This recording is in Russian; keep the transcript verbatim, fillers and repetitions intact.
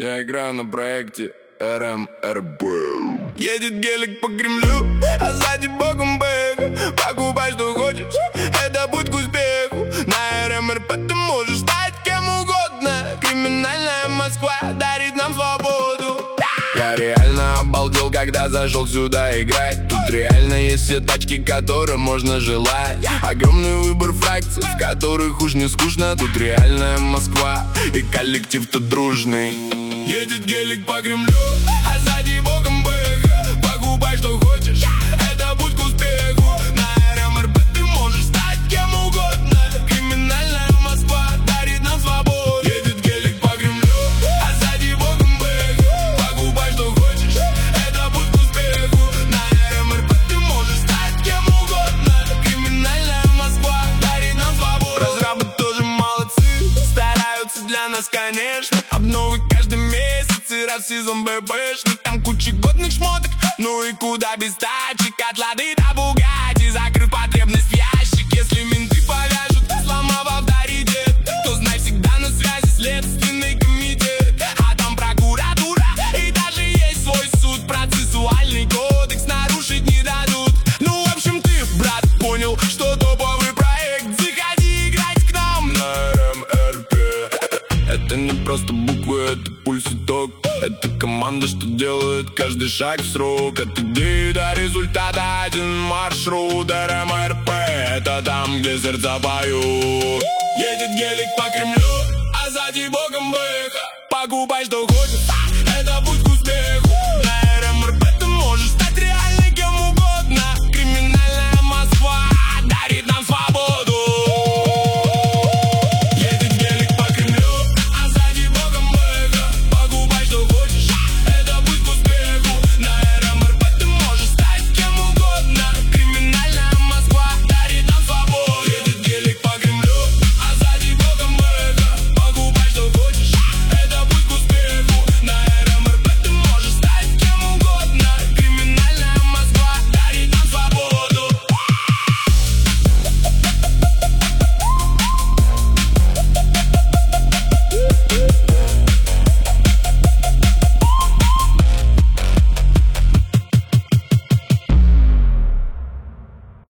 Я играю на проекте эр эм эр бэ. Едет гелик по Кремлю, а сзади боком бэк. Покупай, что хочешь, это путь к успеху. На эр эм эр бэ ты можешь стать кем угодно. Криминальная Москва дарит нам свободу. Я реально обалдел, когда зашел сюда играть. Тут реально есть все тачки, которым можно желать. Огромный выбор фракций, в которых уж не скучно. Тут реальная Москва и коллектив-то дружный. Едет гелик по Кремлю, а сзади боком бэк. Покупай, что хочешь, это путь к успеху. На эр эм эр бэ ты можешь стать кем угодно. Криминальная Москва дарит нам свободу. Едет гелик по Кремлю, а сзади боком бэк. Покупай, что хочешь, это путь к успеху. На эр эм эр бэ ты можешь стать кем угодно. Криминальная Москва дарит нам свободу. Разрабы тоже молодцы, стараются для нас, конечно. Обновы каждый месяц и раз сезон бэ бэшный. Там куча годных шмоток, ну и куда без тачек. От Лады до Бугатти, закрыв потребность в ящик. Если менты повяжут, сломав авторитет, то знай, всегда на связи следственный комитет. А там прокуратура и даже есть свой суд. Процессуальный кодекс нарушить не дадут. Ну, в общем, ты, брат, понял, что топовый проект. Заходи играть к нам на эр эм эр бэ. Это не просто буквы, это пульс и ток. Это команда, что делает каждый шаг в срок. От идеи до результата один маршрут. эр эм эр бэ — это там, где сердца поют. Едет гелик по Кремлю, а сзади боком бэк. Покупай, что хочешь,